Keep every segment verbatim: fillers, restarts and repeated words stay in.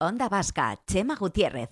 Onda Vasca, Chema Gutiérrez.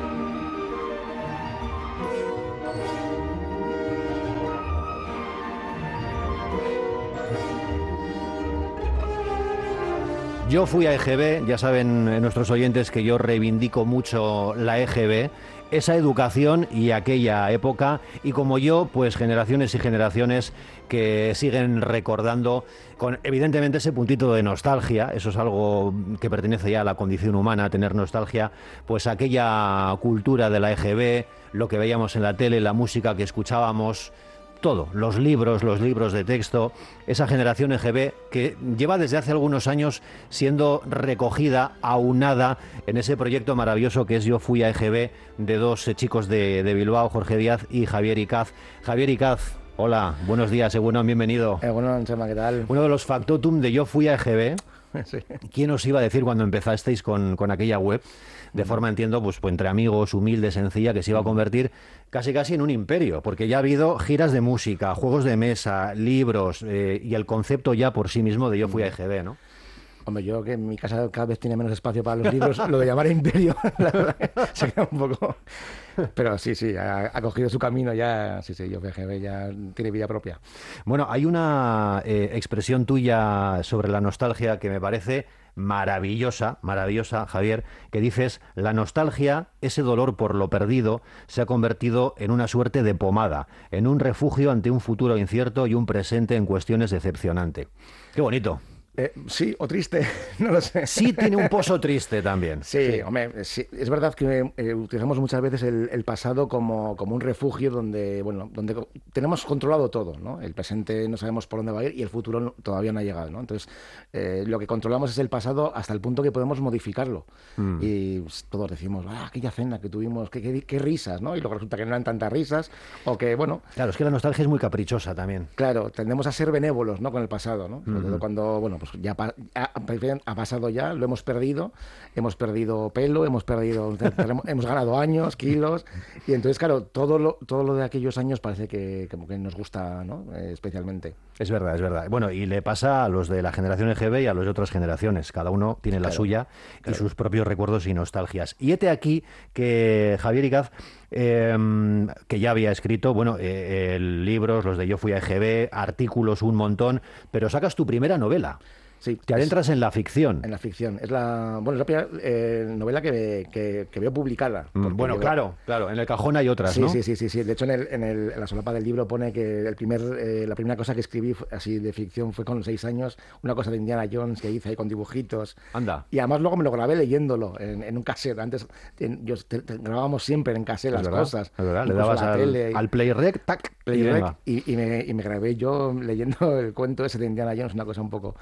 Yo fui a E G B, ya saben nuestros oyentes que yo reivindico mucho la E G B, esa educación y aquella época, y como yo, pues generaciones y generaciones que siguen recordando con evidentemente ese puntito de nostalgia. Eso es algo que pertenece ya a la condición humana, tener nostalgia, pues aquella cultura de la E G B, lo que veíamos en la tele, la música que escuchábamos, todo, los libros, los libros de texto, esa generación E G B que lleva desde hace algunos años siendo recogida, aunada en ese proyecto maravilloso que es Yo Fui a E G B, de dos eh, chicos de, de Bilbao, Jorge Díaz y Javier Icaz. Javier Icaz, hola, buenos días, eh, bueno, bienvenido. Eh, bueno, Chema, ¿qué tal? Uno de los factotum de Yo Fui a E G B. Sí. ¿Quién os iba a decir cuando empezasteis con, con aquella web? De forma, entiendo, pues, pues entre amigos, humilde, sencilla, que se iba a convertir casi casi en un imperio, porque ya ha habido giras de música, juegos de mesa, libros, eh, y el concepto ya por sí mismo de Yo Fui a E G B, ¿no? Hombre, yo que en mi casa cada vez tiene menos espacio para los libros, lo de llamar imperio, la verdad, se queda un poco... Pero sí, sí, ha, ha cogido su camino ya, sí, sí, Yo Fui a E G B ya tiene vida propia. Bueno, hay una eh, expresión tuya sobre la nostalgia que me parece maravillosa, maravillosa, Javier, que dices: la nostalgia, ese dolor por lo perdido, se ha convertido en una suerte de pomada, en un refugio ante un futuro incierto y un presente en cuestiones decepcionante. Qué bonito. Eh, sí, o triste, no lo sé. Sí, tiene un pozo triste también. Sí, Sí. hombre, sí, es verdad que eh, utilizamos muchas veces el, el pasado como, como un refugio donde, bueno, donde co- tenemos controlado todo, ¿no? El presente no sabemos por dónde va a ir y el futuro no- todavía no ha llegado, ¿no? Entonces, eh, lo que controlamos es el pasado hasta el punto que podemos modificarlo. Mm. Y pues, todos decimos, ah, aquella cena que tuvimos, qué, qué, qué risas, ¿no? Y luego resulta que no eran tantas risas, o que, bueno, Claro, es que la nostalgia es muy caprichosa también. claro, tendemos a ser benévolos, ¿no? Con el pasado, ¿no? Sobre Ujú. todo cuando, bueno, pues ya pa- ha, ha pasado ya, lo hemos perdido, hemos perdido pelo, hemos perdido, tenemos- hemos ganado años, kilos, y entonces, claro, todo lo, todo lo de aquellos años parece que, como que nos gusta, ¿no? Eh, especialmente. Es verdad, es verdad. Bueno, y le pasa a los de la generación E G B y a los de otras generaciones. Cada uno tiene la Claro, suya y claro. sus propios recuerdos y nostalgias. Y hete aquí que Javier Icaz, eh, que ya había escrito, bueno, eh, eh, libros, los de Yo Fui a E G B, artículos, un montón, pero sacas tu primera novela. Sí, Te adentras en la ficción. en la ficción. Es la, bueno, es la primera eh, novela que, que, que veo publicada. Mm, porque Bueno, llevo- claro, claro. En el cajón hay otras, Sí, ¿no? sí, sí, sí, sí. De hecho, en, el, en, el, en la solapa del libro pone que el primer, eh, la primera cosa que escribí fue- así de ficción fue con seis años, una cosa de Indiana Jones que hice ahí con dibujitos. Anda. Y además luego me lo grabé leyéndolo en, en un cassette. Antes en- yo, te- te- grabábamos siempre en cassette Es las verdad, cosas. es verdad. Le incluso dabas la al, tele, al play rec, tac, Play y Rec, venga. y, y me, y me grabé yo leyendo el cuento ese de Indiana Jones, una cosa un poco...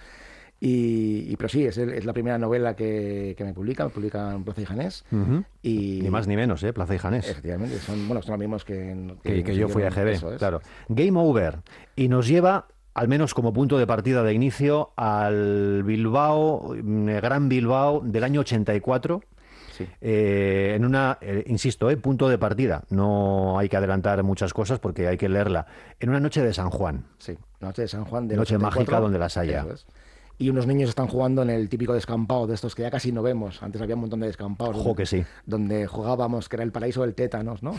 Y, y- pero sí, es, el- es la primera novela que, que me publica, me publica en Plaza y Janés. Ujú. Y, Ni más ni menos, ¿eh? Plaza y Janés. Efectivamente, son, bueno, son los mismos que... que, que yo fui a E G B, Eso es. claro. Game Over. Y nos lleva, al menos como punto de partida de inicio, al Bilbao, mm, Gran Bilbao del año ochenta y cuatro. Sí. Eh, en una, eh, insisto, eh, punto de partida. No hay que adelantar muchas cosas porque hay que leerla. En una noche de San Juan. Sí, Noche de San Juan del Noche ochenta y cuatro. mágica donde las haya. Eso es. Y unos niños están jugando en el típico descampado de estos que ya casi no vemos. Antes había un montón de descampados. Ojo donde, que sí. donde jugábamos, que era el paraíso del tétanos, ¿no?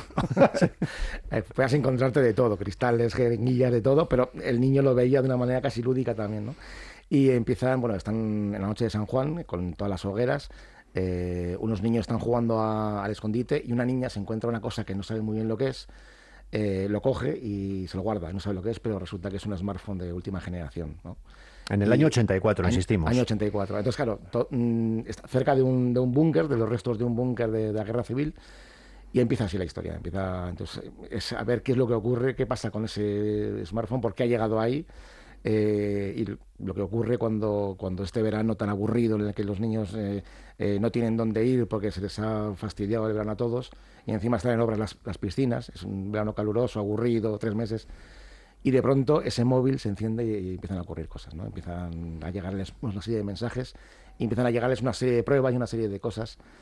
Eh, Puedas encontrarte de todo, cristales, jeringuillas, de todo, pero el niño lo veía de una manera casi lúdica también, ¿no? Y empiezan, bueno, están en la noche de San Juan, con todas las hogueras. Eh, unos niños están jugando a- al escondite y una niña se encuentra una cosa que no sabe muy bien lo que es. Eh, lo coge y se lo guarda, no sabe lo que es, pero resulta que es un smartphone de última generación, ¿no? En el Y- año ochenta y cuatro, año- insistimos. Año ochenta y cuatro. Entonces, claro, to- mm, está cerca de un, de un búnker, de los restos de un búnker de, de la guerra civil, y empieza así la historia. Empieza, entonces, es a ver qué es lo que ocurre, qué pasa con ese smartphone, por qué ha llegado ahí, eh, y lo que ocurre cuando, cuando este verano tan aburrido, en el que los niños eh, eh, no tienen dónde ir porque se les ha fastidiado el verano a todos, y encima están en obras las, las piscinas, es un verano caluroso, aburrido, tres meses. Y de pronto ese móvil se enciende y, y empiezan a ocurrir cosas, ¿no? Empiezan a llegarles una serie de mensajes, y empiezan a llegarles una serie de pruebas y una serie de cosas.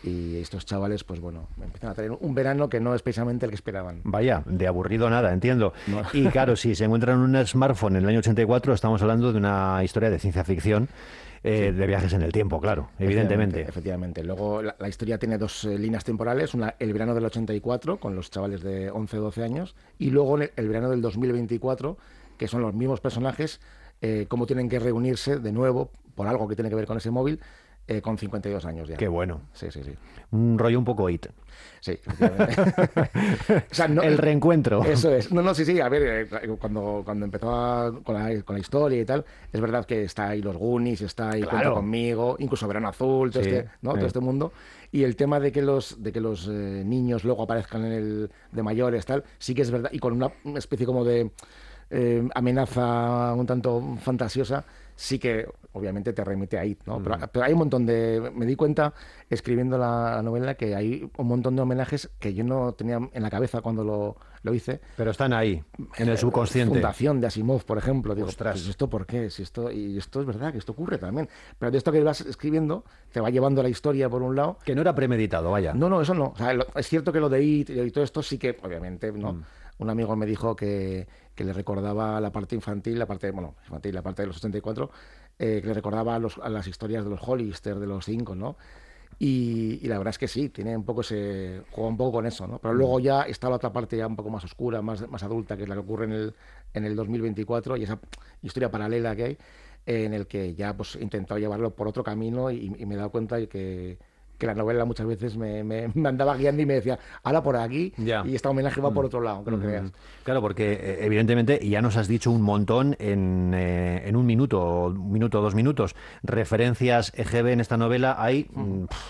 y estos chavales, pues bueno, empiezan a tener un verano que no es precisamente el que esperaban. Vaya, de aburrido nada, entiendo. No. Y claro, si se encuentran un smartphone en el año ochenta y cuatro, estamos hablando de una historia de ciencia ficción, eh, Sí. de viajes en el tiempo, claro, evidentemente. Efectivamente. Luego la, la historia tiene dos eh, líneas temporales, una el verano del ochenta y cuatro, con los chavales de once o doce años, y luego el, el verano del dos mil veinticuatro, que son los mismos personajes, eh, cómo tienen que reunirse de nuevo por algo que tiene que ver con ese móvil, eh, con cincuenta y dos años ya. Qué bueno. Sí, sí, sí. Un rollo un poco It. Sí, efectivamente. O sea, no- El reencuentro. Eso es. No, no, sí, sí. A ver, eh, cuando, cuando empezó a- con, la, con la historia y tal, es verdad que está ahí los Goonies, está ahí Claro. Cuenta conmigo, incluso Verano Azul, todo, Sí, este, ¿no? sí. todo este mundo. Y el tema de que los, de que los eh, niños luego aparezcan en el de mayores, tal, sí que es verdad. Y con una especie como de eh, amenaza un tanto fantasiosa, sí que obviamente te remite ahí, ¿no? Pero, pero hay un montón de... Me di cuenta, escribiendo la, la novela, que hay un montón de homenajes que yo no tenía en la cabeza cuando lo, lo hice. Pero están ahí, en el subconsciente. Fundación de Asimov, por ejemplo. Digo, Ostras. pues ¿esto por qué? Si esto, y esto es verdad, que esto ocurre también. Pero de esto que vas escribiendo, te va llevando la historia por un lado. Que no era premeditado, vaya. No, no, eso no. O sea, lo- es cierto que lo de It y todo esto sí que, obviamente, ¿no? Un amigo me dijo que, que le recordaba la parte infantil, la parte, bueno, infantil, la parte de los ochenta y cuatro, eh, que le recordaba a, los- a las historias de los Hollister, de los cinco, ¿no? Y, y la verdad es que sí, tiene un poco ese, juega un poco con eso, ¿no? Pero luego ya está la otra parte ya un poco más oscura, más, más adulta, que es la que ocurre en el, en el dos mil veinticuatro, y esa historia paralela que hay, eh, en el que ya pues he intentado llevarlo por otro camino y, y me he dado cuenta de que, que la novela muchas veces me, me, me andaba guiando y me decía, ahora por aquí, Ya. y este homenaje va por otro lado, aunque no Mm. creas. Claro, porque eh, evidentemente, y ya nos has dicho un montón en, eh, en un minuto, un minuto o dos minutos, referencias E G B en esta novela hay mm, pf,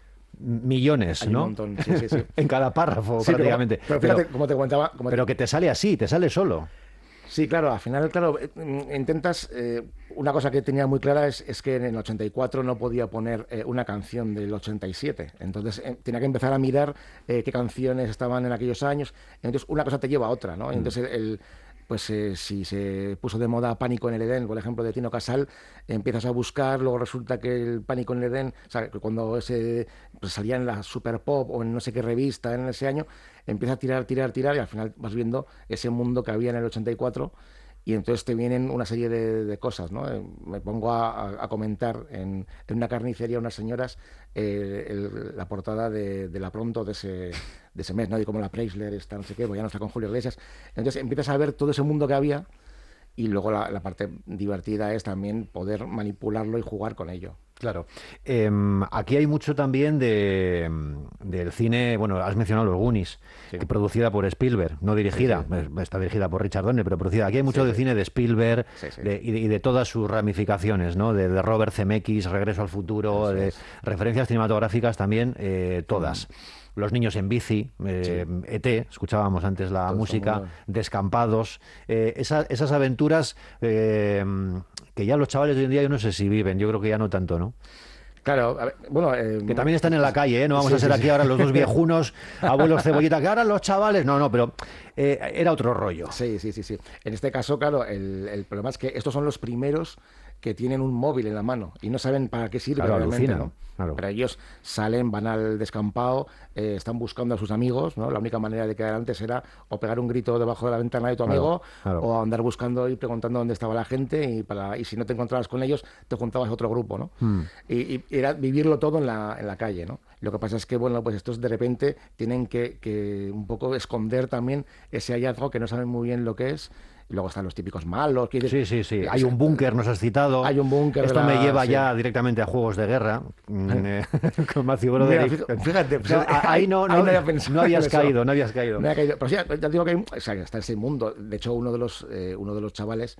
millones, Hay un ¿no? montón, sí, sí, sí. En cada párrafo, Sí, pero- prácticamente. Pero, fíjate, como te comentaba... como te- pero que te sale así, te sale solo. Sí, claro, al final, claro, eh, mm, intentas... eh, una cosa que tenía muy clara es, es que en el ochenta y cuatro no podía poner eh, una canción del ochenta y siete. Entonces eh, tenía que empezar a mirar eh, qué canciones estaban en aquellos años. Entonces una cosa te lleva a otra, ¿no? Entonces el... el- pues eh, si se puso de moda Pánico en el Edén, por ejemplo, de Tino Casal, empiezas a buscar, luego resulta que el Pánico en el Edén, o sea, que cuando ese, pues salía en la Super Pop o en no sé qué revista en ese año, empieza a tirar, tirar, tirar y al final vas viendo ese mundo que había en el ochenta y cuatro y entonces te vienen una serie de, de cosas, ¿no? Eh, Me pongo a, a- a comentar en, en una carnicería unas señoras eh, el- la portada de, de la Pronto de ese, de ese mes, ¿no? Y como la Preisler está no sé qué, pues ya no está con Julio Iglesias. Entonces empiezas a ver todo ese mundo que había y luego la, la parte divertida es también poder manipularlo y jugar con ello. Claro. Em, aquí hay mucho también de, del cine, bueno, has mencionado los Goonies, Sí. que producida por Spielberg, no dirigida, Sí, eh, está dirigida por Richard Donner, pero producida. Aquí hay mucho Sí, de sí. cine de Spielberg Sí, sí. de- y, de, y de todas sus ramificaciones, ¿no? De, de Robert Zemeckis, Regreso al futuro, Eso de es. referencias cinematográficas también, eh, todas. Los niños en bici, eh, E T, escuchábamos antes la Todo música, este mundo. Descampados, eh, esa- esas aventuras eh, que ya los chavales de hoy en día yo no sé si viven, yo creo que ya no tanto, ¿no? Claro, a ver, bueno... eh, Que también están en la calle, ¿eh? No vamos sí, a ser sí, aquí sí. ahora los dos viejunos, abuelos cebollita, que ahora los chavales... No, no, pero eh, era otro rollo. Sí, sí, sí, sí. En este caso, claro, el, el problema es que estos son los primeros que tienen un móvil en la mano y no saben para qué sirve Claro, realmente, alucinan, ¿no? claro. Pero ellos salen, van al descampado, eh, están buscando a sus amigos, ¿no? La única manera de quedar antes era o pegar un grito debajo de la ventana de tu Claro, amigo claro. o andar buscando y preguntando dónde estaba la gente y, para, y si no te encontrabas con ellos, te juntabas a otro grupo, ¿no? Hmm. Y, y era vivirlo todo en la, en la calle, ¿no? Lo que pasa es que, bueno, pues estos de repente tienen que, que un poco esconder también ese hallazgo que no saben muy bien lo que es. Y luego están los típicos malos. Que Sí, dices, sí, sí. Hay un búnker, nos has citado. Hay un búnker Esto de me la- lleva sí. ya directamente a juegos de guerra, mm, eh, con Matthew Mira, Broderick. fí- fíjate, pues, No, a- ahí no, no, ahí no había pensado no habías en eso. caído, no habías caído. No había caído. Pero sí, ya digo que hay- o sea, está ese mundo. De hecho, uno de los, eh, uno de los chavales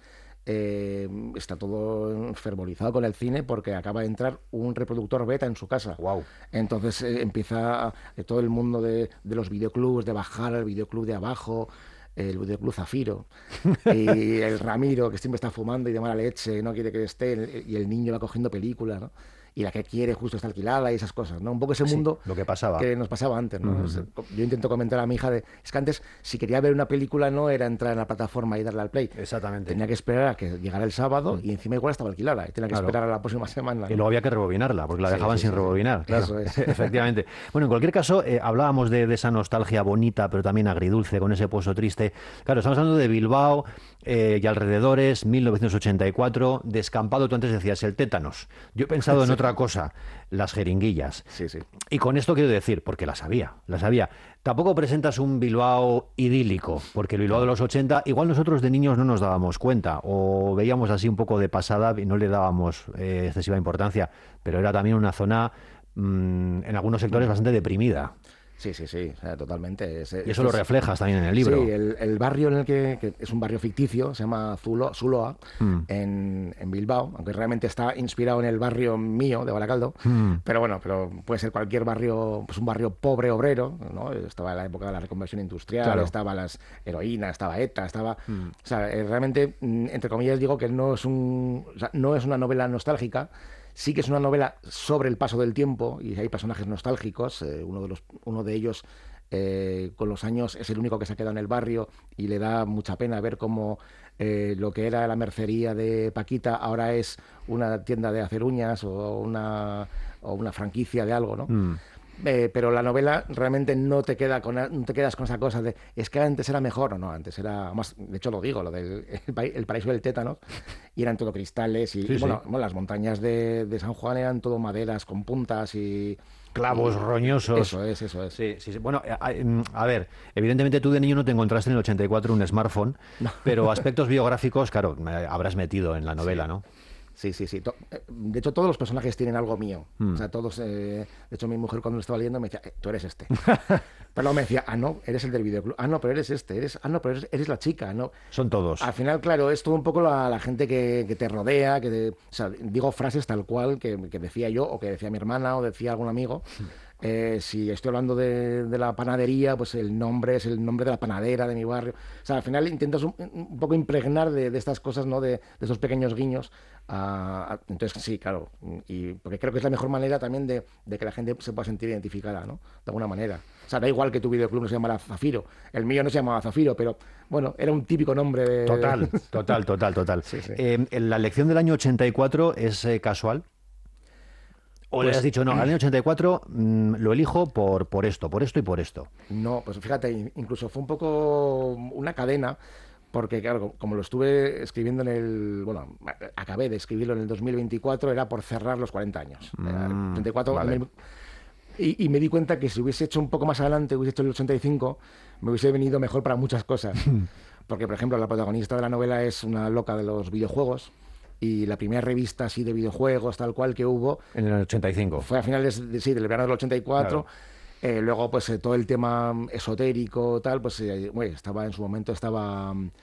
eh, está todo enfervorizado con el cine porque acaba de entrar un reproductor beta en su casa. Guau. Entonces eh, empieza a- eh, todo el mundo de, de los videoclubs, de bajar al videoclub de abajo, el videoclub Zafiro, y el Ramiro, que siempre está fumando y de mala leche, no quiere que esté, y el niño va cogiendo películas, ¿no? y la que quiere justo está alquilada y esas cosas, ¿no? Un poco ese Sí, mundo lo que pasaba. que nos pasaba antes, ¿no? Mm. Es- Yo intento comentar a mi hija de, es que antes si quería ver una película no era entrar en la plataforma y darle al play. Exactamente. Tenía que esperar a que llegara el sábado y encima igual estaba alquilada y tenía que Claro. esperar a la próxima semana, Y ¿no? luego había que rebobinarla, porque la Sí, dejaban sí, sin sí, sí. rebobinar, claro. Eso es. Efectivamente. Bueno, en cualquier caso, eh, hablábamos de, de esa nostalgia bonita, pero también agridulce, con ese pozo triste. Claro, estamos hablando de Bilbao eh, y alrededores, mil novecientos ochenta y cuatro, descampado, tú antes decías, el tétanos. Yo he pensado en Sí. otra cosa, las jeringuillas. Sí, sí. Y con esto quiero decir, porque las había, las había. Tampoco presentas un Bilbao idílico, porque el Bilbao de los ochenta, igual nosotros de niños no nos dábamos cuenta, o veíamos así un poco de pasada y no le dábamos eh, excesiva importancia, pero era también una zona, mm, en algunos sectores, bastante deprimida. Sí, sí, sí, o sea, totalmente. Es- Y eso lo es- reflejas también en el libro. Sí, el, el barrio en el que, que es un barrio ficticio, se llama Zulo, Zuloa, Mm. en, en Bilbao, aunque realmente está inspirado en el barrio mío de Baracaldo, Mm. pero bueno, pero puede ser cualquier barrio, pues un barrio pobre obrero, ¿no? Estaba en la época de la reconversión industrial, Claro. estaba las heroínas, estaba ETA, estaba, o sea, eh, realmente, mm, entre comillas digo que no es un, o sea, no es una novela nostálgica. Sí que es una novela sobre el paso del tiempo y hay personajes nostálgicos. eh, uno de los, uno de ellos, eh, con los años, es el único que se ha quedado en el barrio y le da mucha pena ver cómo eh, lo que era la mercería de Paquita ahora es una tienda de hacer uñas o una, o una franquicia de algo, ¿no? Mm. Eh, pero la novela realmente no te queda con, no te quedas con esa cosa de es que antes era mejor o no, antes era más, de hecho lo digo, lo del el, pa- el paraíso del tétano, y eran todo cristales y, Sí, y bueno, sí. bueno, las montañas de, de San Juan eran todo maderas con puntas y Clavos y- roñosos. Eso es, eso es. Sí, sí, sí. Bueno, a, a- mm, a ver, evidentemente tú de niño no te encontraste en el ochenta y cuatro un smartphone, pero aspectos biográficos, claro, eh, habrás metido en la novela, ¿no? Sí, sí, sí. To- eh, De hecho, todos los personajes tienen algo mío. Mm. O sea, todos. eh, De hecho, mi mujer cuando lo estaba leyendo me decía, "Eh, tú eres este. Pero luego me decía, ah, no, eres el del videoclub. Ah, no, pero eres este. Eres... Ah, no, pero eres, eres la chica. No. Son todos. Al final, claro, es todo un poco la, la gente que, que te rodea, que te- o sea, digo frases tal cual que, que decía yo, o que decía mi hermana, o decía algún amigo. Eh, si estoy hablando de, de la panadería, pues el nombre es el nombre de la panadera de mi barrio. O sea, al final intentas un, un poco impregnar de, de estas cosas, ¿no? De, de estos pequeños guiños. a- a- entonces, sí, claro. Y porque creo que es la mejor manera también de, de que la gente se pueda sentir identificada, ¿no? De alguna manera. O sea, da igual que tu videoclub no se llamara Zafiro. El mío no se llamaba Zafiro, pero bueno, era un típico nombre de... Total, total, total, total. Sí, sí. Eh, ¿la elección del año ochenta y cuatro es eh, casual? ¿O le Pues- has dicho, no, al año ochenta y cuatro mm, lo elijo por, por esto, por esto y por esto? No, pues fíjate, in- incluso fue un poco una cadena, porque claro, como lo estuve escribiendo en el, bueno, acabé de escribirlo en el dos mil veinticuatro, era por cerrar los cuarenta años. Era el Mm, ochenta y cuatro, vale. me- y, y me di cuenta que si hubiese hecho un poco más adelante, hubiese hecho el ochenta y cinco, me hubiese venido mejor para muchas cosas. Porque, por ejemplo, la protagonista de la novela es una loca de los videojuegos. Y la primera revista así de videojuegos, tal cual que hubo, En el ochenta y cinco. fue a finales de, sí, del verano del ochenta y cuatro. Eh, luego, pues eh, todo el tema mm, esotérico, tal, pues eh, bueno, estaba en su momento, estaba mm,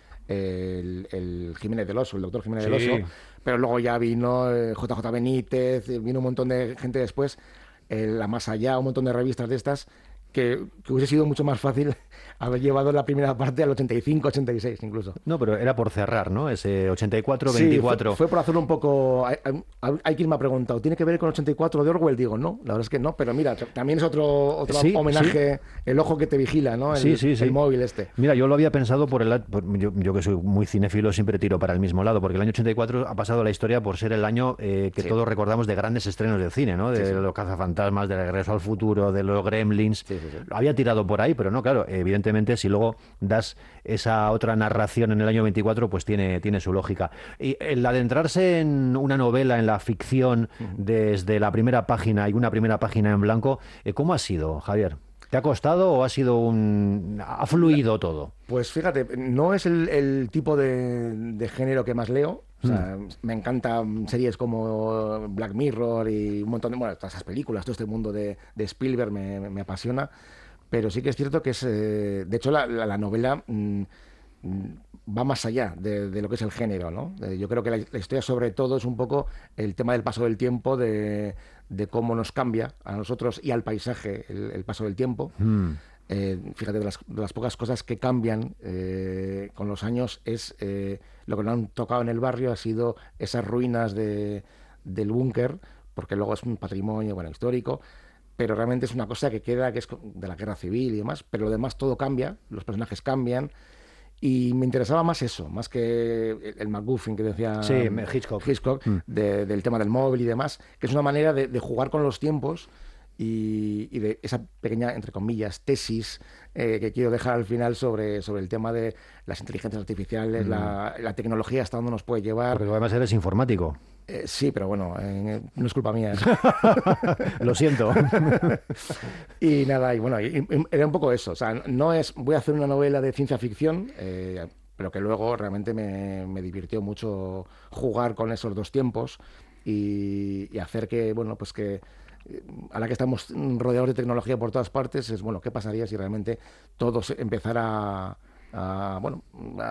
el, el Jiménez del Oso, el doctor Jiménez Sí. del Oso, pero luego ya vino eh, J J Benítez, eh, vino un montón de gente después, eh, La Más Allá, un montón de revistas de estas, que, que hubiese sido mucho más fácil haber llevado la primera parte al ochenta y cinco, ochenta y seis incluso. No, pero era por cerrar, ¿no? Ese ochenta y cuatro, Sí, veinticuatro. fue, fue por hacerlo un poco. Hay, hay- hay quien me ha preguntado, ¿tiene que ver con ochenta y cuatro de Orwell? Digo, no, la verdad es que no, pero mira, t- también es otro, otro Sí, homenaje, el ojo que te vigila, ¿no? El, Sí, sí, sí. el móvil este. Mira, yo lo había pensado por el... la- por- yo, yo que soy muy cinéfilo siempre tiro para el mismo lado, porque el año ochenta y cuatro ha pasado a la historia por ser el año eh, que Sí. todos recordamos de grandes estrenos del cine, ¿no? De Sí, sí. los cazafantasmas, de Regreso al futuro, de los Gremlins. Sí, sí, sí. Lo había tirado por ahí, pero no, claro, evidentemente si luego das esa otra narración en el año veinticuatro, pues tiene, tiene su lógica. Y el adentrarse en una novela, en la ficción, desde la primera página y una primera página en blanco, eh, ¿cómo ha sido, Javier? ¿Te ha costado o ha sido un... ha fluido todo? Pues fíjate, no es el, el tipo de, de género que más leo. O sea, me encantan series como Black Mirror y un montón de, bueno, todas esas películas, todo este mundo de, de Spielberg me, me apasiona. Pero sí que es cierto que es, eh, de hecho, la, la- la novela mm, mm, va más allá de, de lo que es el género, ¿no? Eh, yo creo que la, la historia, sobre todo, es un poco el tema del paso del tiempo, de, de cómo nos cambia a nosotros y al paisaje el, el paso del tiempo. Mm. Eh, fíjate, de las, de las pocas cosas que cambian eh, con los años es eh, lo que nos han tocado en el barrio ha sido esas ruinas de, del búnker porque luego es un patrimonio, bueno, histórico, pero realmente es una cosa que queda, que es de la guerra civil y demás, pero lo demás todo cambia, los personajes cambian, y me interesaba más eso, más que el, el MacGuffin que decía Sí, Hitchcock, Hitchcock mm. de, del tema del móvil y demás, que es una manera de, de jugar con los tiempos y, y de esa pequeña, entre comillas, tesis eh, que quiero dejar al final sobre, sobre el tema de las inteligencias artificiales, mm. la, la tecnología, hasta dónde nos puede llevar. Porque además eres informático. Eh, sí, pero bueno, eh, no es culpa mía. Lo siento. Y nada, y bueno, y, y era un poco eso. O sea, no es, voy a hacer una novela de ciencia ficción, eh, pero que luego realmente me, me divirtió mucho jugar con esos dos tiempos y, y hacer que, bueno, pues que a la que estamos rodeados de tecnología por todas partes, es, bueno, ¿qué pasaría si realmente todo empezara a... a bueno,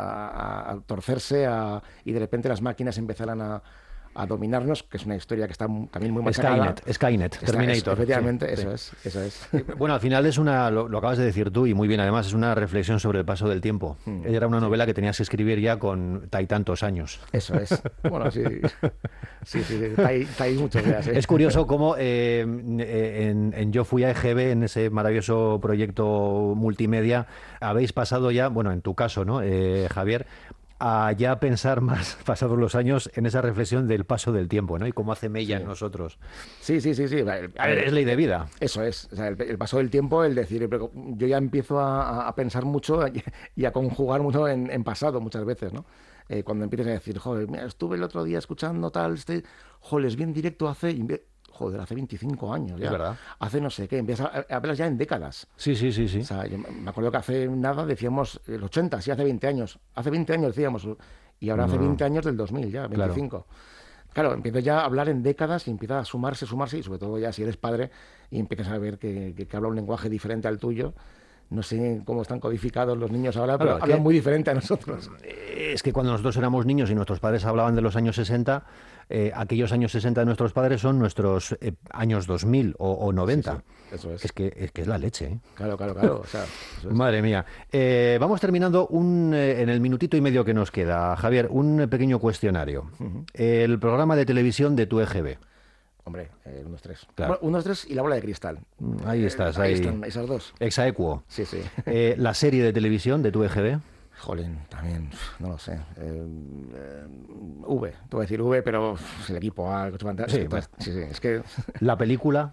a, a torcerse a, y de repente las máquinas empezaran a a dominarnos, que es una historia que está también muy machacada. Skynet, Skynet, Está, Terminator. Es, efectivamente, sí, eso sí. es, eso es. Bueno, al final es una, lo, lo acabas de decir tú y muy bien, además es una reflexión sobre el paso del tiempo. Mm. Era una novela que tenías que escribir ya con tantos años. Eso es. Bueno, sí, sí, sí, está ahí, está ahí muchos días. ¿eh? Es curioso cómo eh, en, en Yo Fui a E G B, en ese maravilloso proyecto multimedia, habéis pasado ya, bueno, en tu caso, ¿no, eh, Javier?, a ya pensar más, pasados los años, en esa reflexión del paso del tiempo, ¿no? Y cómo hace mella sí. en nosotros. Sí, sí, sí, sí. A ver, es ley de vida. Eso es. O sea, el, el paso del tiempo, el decir, yo ya empiezo a, a pensar mucho y a conjugar mucho en, en pasado muchas veces, ¿no? Eh, cuando empiezas a decir, joder, mira, estuve el otro día escuchando tal, este, joder, les vi en directo hace... Joder, hace veinticinco años ya. Es verdad. Hace no sé qué, empiezas a, a verlas ya en décadas. Sí, sí, sí, sí. O sea, yo me acuerdo que hace nada decíamos el ochenta, sí, hace veinte años. Hace veinte años decíamos, y ahora no. hace veinte años del dos mil ya, veinticinco. Claro, claro empiezas ya a hablar en décadas y empieza a sumarse, sumarse, y sobre todo ya si eres padre y empiezas a ver que, que, que habla un lenguaje diferente al tuyo. No sé cómo están codificados los niños ahora, pero claro, hablan que, muy diferente a nosotros. Es que cuando nosotros éramos niños y nuestros padres hablaban de los años sesenta, eh, aquellos años sesenta de nuestros padres son nuestros eh, años dos mil o, o noventa. Sí, sí, eso es. Es que, es que es la leche, ¿eh? Claro, claro, claro. O sea, eso es. Madre mía. Eh, vamos terminando un, eh, en el minutito y medio que nos queda, Javier, un pequeño cuestionario. Uh-huh. El programa de televisión de tu E G B. Hombre, eh, uno, dos, tres. Claro. Bueno, uno, dos, tres y la bola de cristal. Ahí estás, eh, ahí. ahí están esas dos. Exaequo. Sí, sí. Eh, la serie de televisión de tu E G B. Jolín, también, no lo sé. Eh, eh, V, te voy a decir V, pero el equipo A, el coche fantástico. Sí, pues, sí, sí, es que... La película.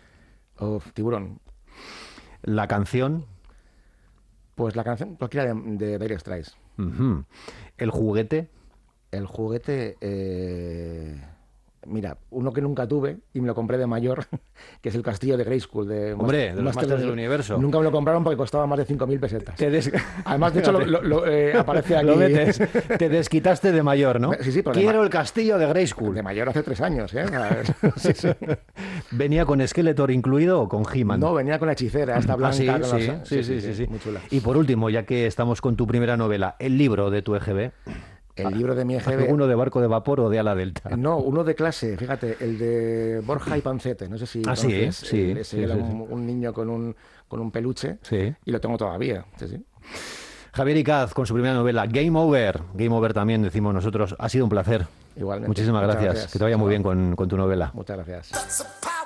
Oh, Tiburón. La canción. Pues la canción, cualquiera de, de Dire Straits. Uh-huh. El juguete. El juguete... Eh... Mira, uno que nunca tuve y me lo compré de mayor, que es el castillo de Grayskull. De Hombre, de los Masters del Universo. Nunca me lo compraron porque costaba más de cinco mil pesetas. Te des... Además, de hecho, lo, lo, lo, eh, aparece aquí... Lo metes. Te desquitaste de mayor, ¿no? Sí, sí, pero Quiero de el castillo de Grayskull. De mayor hace tres años, ¿eh? Sí, sí. ¿Venía con Skeletor incluido o con He-Man? No, venía con la hechicera, esta blanca. Ah, sí, con sí, las... sí, sí, sí, sí, sí. Muy chula. Y por último, ya que estamos con tu primera novela, el libro de tu E G B. El libro de mi E G B... ¿Uno de barco de vapor o de ala delta? No, uno de clase, fíjate, el de Borja y Pancete, no sé si ah, conoces. Sí, sí. Ese sí, era sí, un, sí. un niño con un, con un peluche sí. Y lo tengo todavía, sí, sí. Javier Icaz, con su primera novela, Game Over. Game Over también, decimos nosotros. Ha sido un placer. Igualmente. Muchísimas gracias. gracias. Que te vaya muy bien con, con tu novela. Muchas gracias.